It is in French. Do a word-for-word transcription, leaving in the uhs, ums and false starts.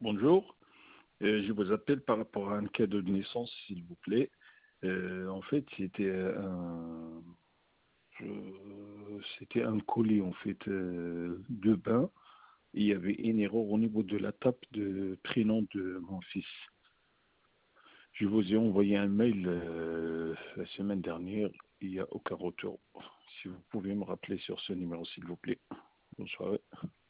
Bonjour. Euh, je vous appelle par rapport à un cas de naissance, s'il vous plaît. Euh, en fait, c'était un, je- c'était un colis en fait euh, de bain. Il y avait une erreur au niveau de la tape de prénom de mon fils. Je vous ai envoyé un mail euh, la semaine dernière. Il n'y a aucun retour. Si vous pouvez me rappeler sur ce numéro, s'il vous plaît. Bonsoir.